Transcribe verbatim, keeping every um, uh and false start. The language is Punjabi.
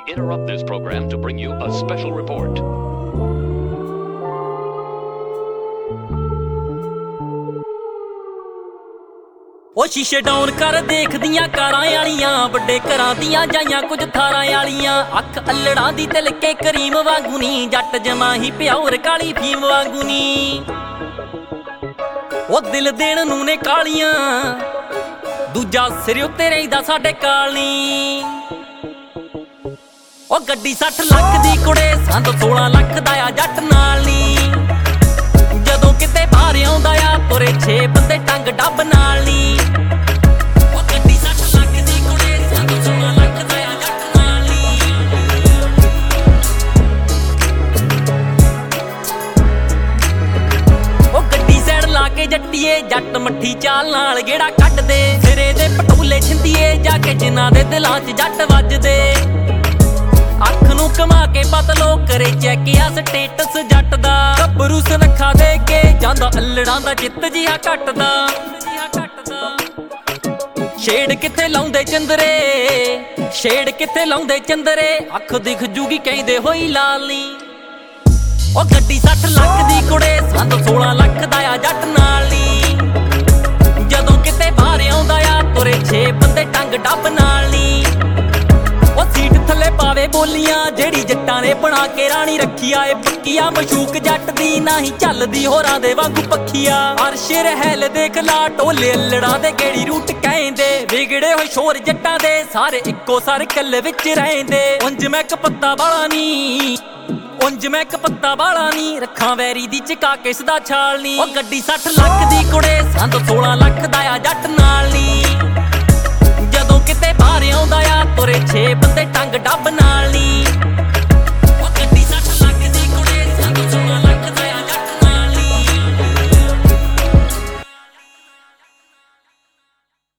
interrupt this program to bring you a special report. ਉਹ ਸ਼ੀਸ਼ੇ ਡਾਊਨ ਕਰ ਦੇਖਦੀਆਂ ਕਾਰਾਂ ਵਾਲੀਆਂ, ਵੱਡੇ ਘਰਾਂ ਦੀਆਂ ਜਾਈਆਂ ਕੁਝ ਥਾਰਾਂ ਵਾਲੀਆਂ। ਅੱਖ ਅਲੜਾਂ ਦੀ ਤਿਲਕੇ ਕਰੀਮ ਵਾਂਗੂ ਨੀ, ਜੱਟ ਜਮਾ ਹੀ ਪਿਆਉਰ ਕਾਲੀ ਫੀਮ ਵਾਂਗੂ ਨੀ। ਉਹ ਦਿਲ ਦੇਣ ਨੂੰ ਨੇ ਕਾਲੀਆਂ, ਦੂਜਾ ਸਿਰ ਉੱਤੇ ਰਹਿੰਦਾ ਸਾਡੇ ਕਾਲ ਨੀ। ਉਹ ਗੱਡੀ ਸੱਠ ਲੱਖ ਦੀ ਕੁੜੇ, ਸੰਦ ਸੋਲਾਂ ਲੱਖ ਦਾ ਆ ਜੱਟ ਨਾਲ ਨੀ। ਜਦੋਂ ਕਿਤੇ ਬਾਹਰ ਆਉਂਦਾ ਆ ਤੁਰੇ ਛੇ ਬੰਦੇ ਟੰਗ ਡੱਬ ਨਾਲ ਨੀ। ਉਹ ਗੱਡੀ ਸੱਠ ਲੱਖ ਦੀ ਕੁੜੇ, ਸੰਦ ਸੋਲਾਂ ਲੱਖ ਦਾ ਆ ਜੱਟ ਨਾਲ ਨੀ। ਉਹ ਗੱਡੀ ਸਾਈਡ ਲਾ ਕੇ ਜੱਟੀਏ, ਜੱਟ ਮੱਠੀ ਚਾਲ ਨਾਲ ਗੇੜਾ ਕੱਢਦੇ। ਸਿਰੇ ਦੇ ਪਟੋਲੇ ਛਿੰਦੀਏ ਜਾ ਕੇ ਜਿਨ੍ਹਾਂ ਦੇ ਦਿਲਾਂ 'ਚ ਜੱਟ ਵੱਜਦੇ। ਅੱਖ ਨੂੰ ਘਮਾ ਕੇ ਬਦਲੋ ਕਰੇ ਚੈੱਕ ਆ ਸਟੇਟਸ ਜੱਟ ਦਾ। ਗੱਭਰੂ ਸੁਨੱਖਾ ਦੇ ਕੇ ਜਾਂਦਾ ਅਲੜਾਂ ਦਾ ਜਿੱਤ ਜਿਹਾ ਘਟਦਾ। ਛੇੜ ਕਿੱਥੇ ਲਾਉਂਦੇ ਚੰਦਰੇ, ਛੇੜ ਕਿੱਥੇ ਲਾਉਂਦੇ ਚੰਦਰੇ, ਅੱਖ ਦਿਖ ਜੂਗੀ ਕਹਿੰਦੇ ਹੋਈ ਲਾਲ ਨੀ। ਉਹ ਗੱਡੀ ਸੱਠ ਲੱਖ ਦੀ ਕੁੜੇ, ਸੰਦ ਸੋਲਾਂ ਲੱਖ ਦਾ ਆ ਜੱਟ ਨਾਲ ਨੀ। ਜਦੋਂ ਕਿਤੇ ਬਾਹਰ ਆਉਂਦਾ ਆ ਤੁਰੇ ਛੇ ਬੰਦੇ ਟੰਗ ਡੱਬ ਨਾਲ ਨੀ। ਉਹ ਸੀਟ ਥੱਲੇ ਪਾਵੇ ਬੋਲੀਆਂ, ਜਿਹੜੀ ਜੱਟਾਂ ਨੇ ਬਣਾ ਕੇ ਰਾਣੀ ਰੱਖੀਆ ਏ ਪੱਕੀਆ। ਮਸ਼ੂਕ ਜੱਟ ਦੀ ਨਹੀਂ ਚੱਲਦੀ ਹੋਰਾਂ ਦੇ ਵਾਂਗੂ ਪੱਖੀਆ। ਅਰਸ਼ ਰਹਿਲ ਦੇਖ ਲਾ ਟੋਲੇ ਅਲੜਾਂ ਦੇ ਗੇੜੀ ਰੂਟ ਕਹਿੰਦੇ। ਵਿਗੜੇ ਹੋਏ ਸ਼ੋਰ ਜੱਟਾਂ ਦੇ ਸਾਰੇ ਇੱਕੋ ਸਰਕਲ ਵਿੱਚ ਰਹਿੰਦੇ। ਉਂਝ ਮੈਂ ਕਪੱਤਾ ਵਾਲਾ ਨੀ, ਉਂਝ ਮੈਂ ਕਪੱਤਾ ਵਾਲਾ ਨੀ, ਰੱਖਾਂ ਵੈਰੀ ਦੀ ਚਕਾ ਕੇ ਸਦਾ ਛਾਲ ਨੀ। ਉਹ ਗੱਡੀ ਸੱਠ ਲੱਖ ਦੀ ਕੁੜੇ, ਸੰਦ ਸੋਲਾਂ ਲੱਖ ਦਾ ਆ ਜੱਟ ਨਾਲ ਨੀ। ਜਦੋਂ ਕਿਤੇ ਬਾਹਰ ਆਉਂਦਾ ਆ ਤੁਰੇ ਛੇ ਬੰਦੇ ਟੰਗ ਡੱਬ ਨਾਲ।